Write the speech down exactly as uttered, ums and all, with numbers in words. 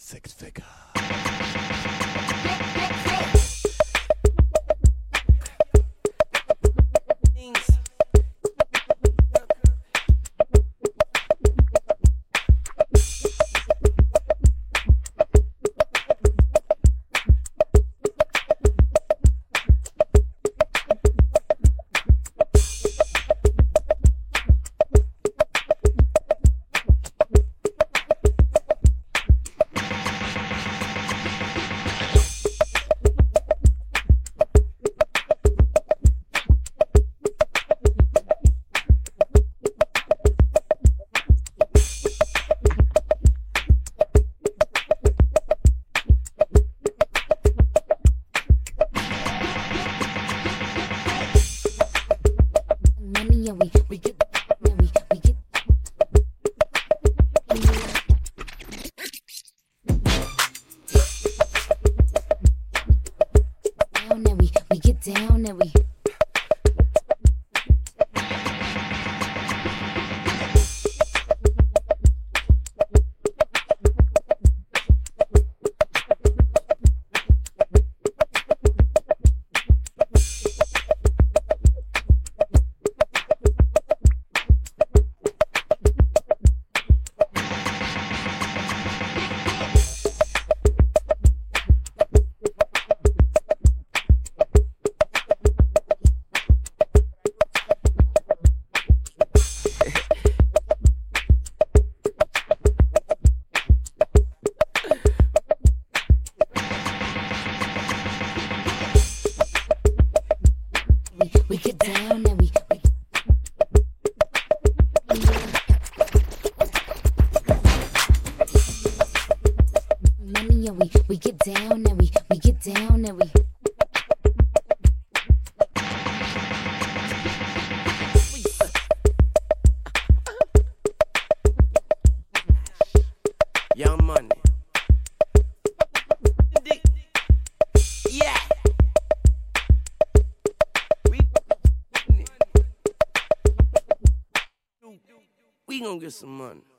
Six figure. Yeah, we, we get, yeah, we, we get. Down and we, we get down and we. We get down and we, we money, yeah, we, we get down and we, we get down and we. Young Money. Yeah. We gonna get some money.